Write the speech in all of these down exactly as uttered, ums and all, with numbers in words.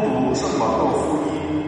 读圣马窦福音，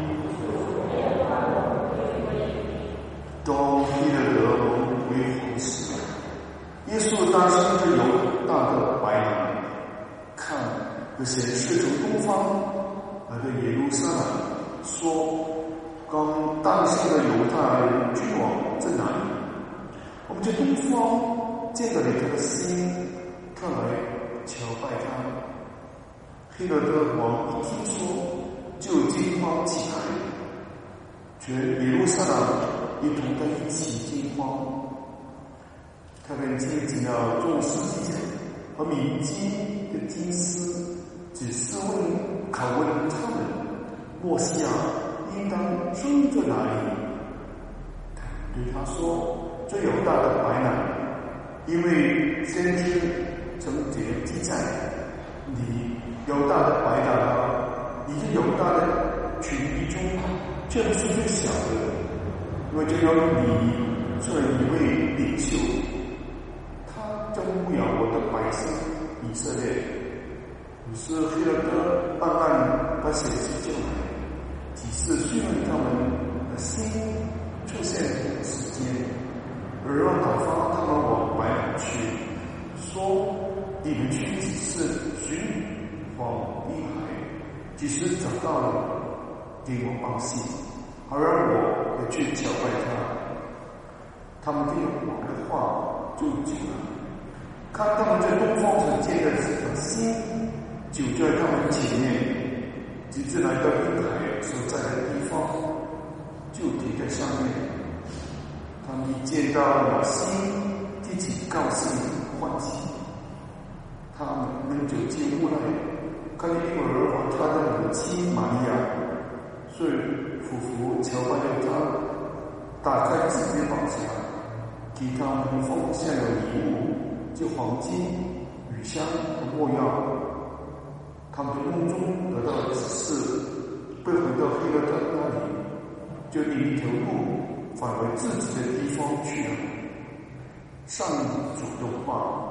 当希勒德为皇时，耶稣当时着犹大的白狼，看有显示从东方来的耶路撒冷，说：刚诞生的犹太人君王在哪里？我们在东方见到了他的心，看来朝拜他。希勒德王一听说，就惊慌起来，全耶路撒冷也同他一起惊慌。他便接近了众司祭长和民间的祭司，只是问拷问他们：默西亚应当生在哪里？对他说：最有大的白狼，因为先知曾这样记载：你犹大的白狼，你这犹大的群体中，却不是最小的，因为只有你这一位领袖，他将牧养我的百姓以色列。于是希勒德暗暗把显示就来，几次询问他们的心出现的时间，而让打发他们往白狼去，说：你们去几次寻往婴孩，即使找到了，给我报信，好让我也去朝拜他。他们听王的话就走了，看他们在东方所见的这颗星，就在他们前面，直至来到婴孩所在的地方，就停在上面。他们一见到那星，立即高兴欢喜。他们就进屋来，看见婴儿和他的母亲玛利亚，遂俯伏朝拜了他，打开自己的宝匣，给他们奉献了礼物，就黄金、乳香和没药。他们在梦中得到了指示，被回到希勒德那里，就另一条路返回自己的地方去了。上主的话。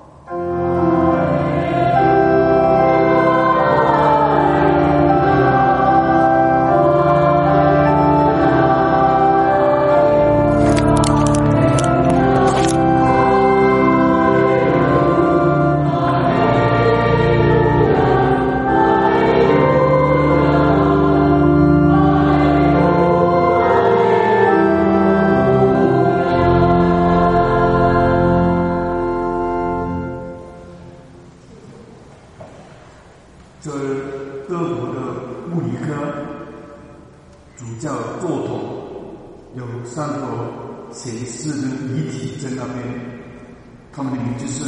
这德国的物理科主教座头有三个显示的遗体在那边，他们的名字是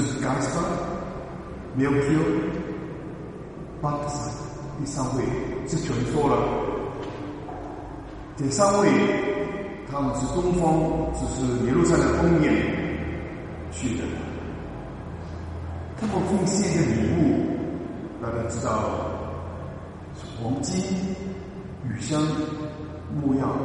Gaspar、Melchior、Balthasar， 第三位是全说了。这三位他们是东方，就是耶路撒冷东面去的，他们奉献的礼物大家知道，黄金、乳香、没药。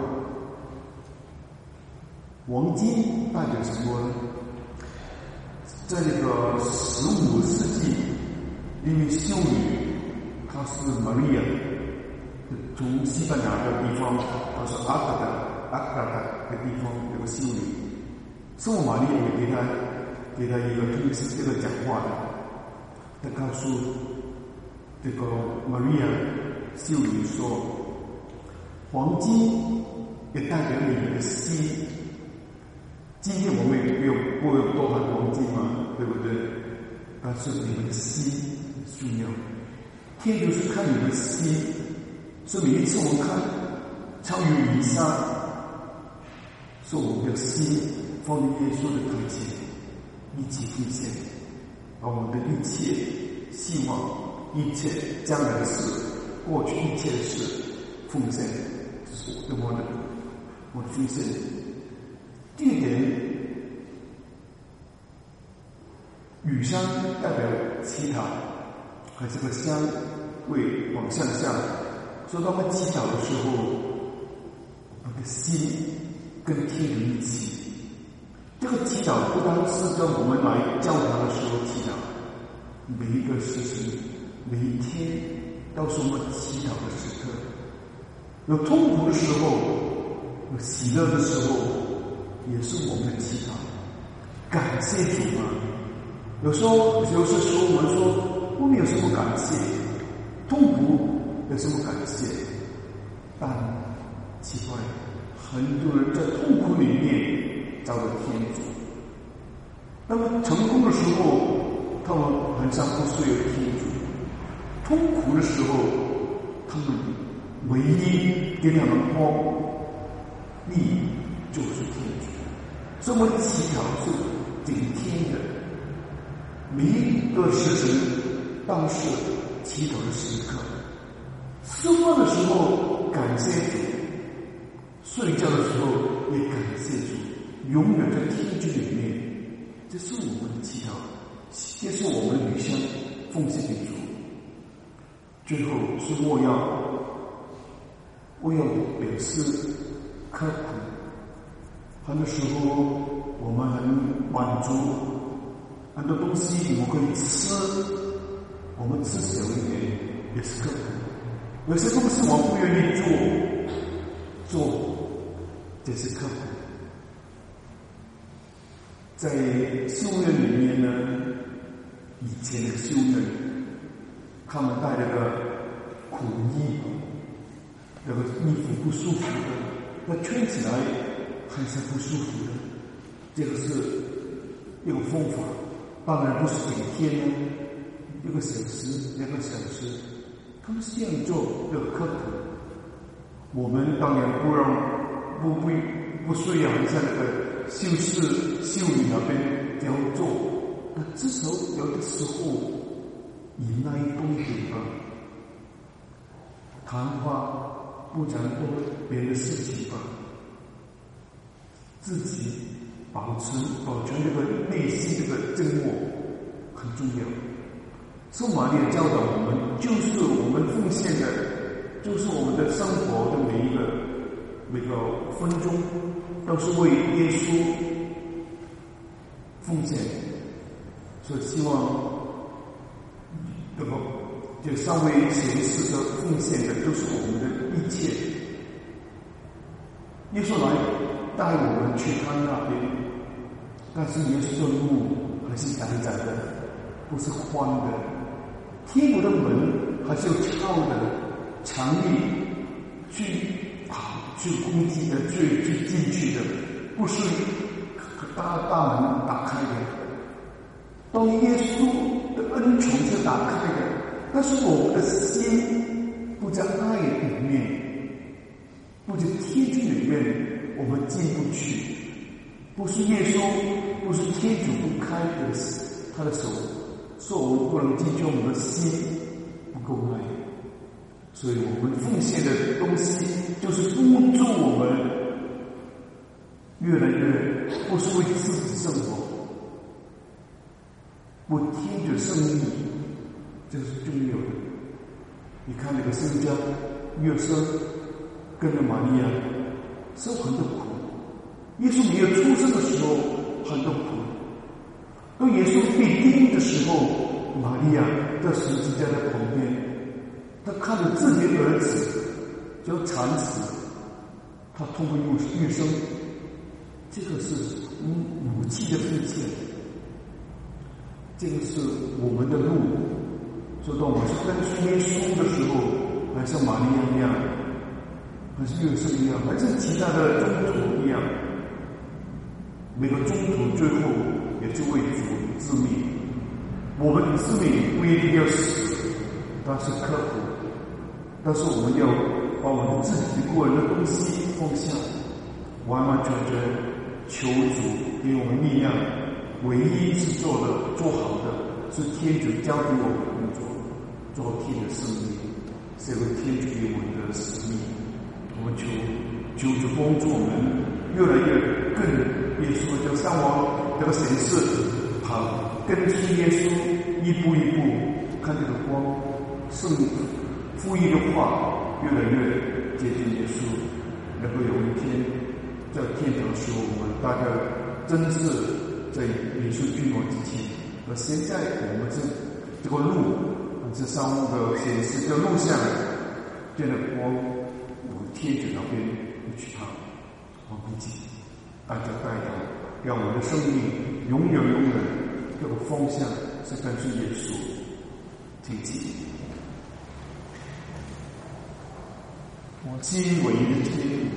黄金代表什么呢？在那个十五世纪，因为修女她是玛利亚，从西班牙的地方，她是阿卡达阿卡达的地方有个修女，圣母玛利亚也给她给她一个通知，这个讲话的，她告诉这个玛利亚修女说：黄金也代表你的心。今天我们也没有不有多含黄金嘛，对不对？但是你们的心重要。天主是看你的心，所以每一次我们看超越弥撒，说我们的心放在耶稣的台前，一起奉献，把我们的一切希望、一切将来的事、过去一切的事奉献，这是我的我的我的奉献。第一点，乳香代表祈祷，和这个香味往上下。所以当我们祈祷的时候，我们的心跟天主一起。这个祈祷不单是跟我们来教堂的时候祈祷，每一个事情、每一天、 都是我们祈祷的时刻。有痛苦的时候，有喜乐的时候，也是我们的祈祷。感谢主啊！有时候，有些时候我们说我们有什么感谢？痛苦有什么感谢？但奇怪，很多人在痛苦里面找到天主。那么成功的时候，他们很像不需要天主；痛苦的时候，他们唯一给他们帮力就是天主。所以我们的祈祷是顶天的，每一个时辰当是祈祷的时刻。吃饭的时候感谢主，睡觉的时候也感谢主，永远在天主里面。这是我们的祈祷，这是我们的余香奉献给主。最后是我要，我要表示刻苦。很多时候我们很满足，很多东西我们可以吃，我们吃小一点也是刻苦。有些东西我不愿意做，做这是刻苦。在修院里面呢，以前的修院，他们带了个苦衣，那个衣服不舒服的，那穿起来还是不舒服的。这个是一个方法，当然不是每天呢，一个小时、两个小时，他们是这样做这个刻苦。我们当然不让，不不不需要像那个。修士、修女那边这样做，那至少有的时候以那一动点吧，谈话不讲多别的事情吧，自己保持保全这个内心这个真我很重要。圣玛利亚教导我们，就是我们奉献的，就是我们的生活的每一个每个分钟。都是为耶稣奉献，所以希望这个这三位贤士的奉献的都是我们的一切。耶稣来带我们去他那边，但是耶稣的路还是窄窄的，不是宽的。天国的门还是有敲的，强力去跑。去攻击的，去去进去的，不是大大门打开的。当耶稣的恩宠是打开的，但是我们的心不在爱里面，不在天主里面，我们进不去。不是耶稣，不是天主不开的他的手，说我们不能进去，我们的心不够爱。所以我们奉献的东西就是帮助我们越来越不是为自己生活，为天主生意，这是重要的。你看那个圣家约瑟跟着玛利亚受很多苦，耶稣没有出生的时候很多苦，当耶稣被钉的时候，玛利亚在十字架的旁边，他看着自己的儿子就惨死，他痛不欲生，这个是母亲的奉献，这个是我们的路。所以当我们是跟随耶稣的时候，还像玛利亚一样，还是约瑟一样，还是其他的宗徒一样，每个宗徒最后也是为主致命。我们的致命不一定要死，但是刻苦，但是我们要把我们自己个人的东西放下，完完全全求主给我们力量。唯一是做的做好的是天主交给我们的工作，做天的生意，是为天主给我们的使命。我们求求主帮助我们越来越更耶稣就上往这个神事跑，跟随耶稣一步一步看这个光，圣福音的话越来越接近耶稣，能够有一天在天堂时候，我们大家真是在耶稣君王之前。而现在我们这这个路，我这上面的显示的录像，变得光我天主那边去看，我估计大家带到，让我的生命永远永远这个方向是跟随耶稣挺进。我今唯一的天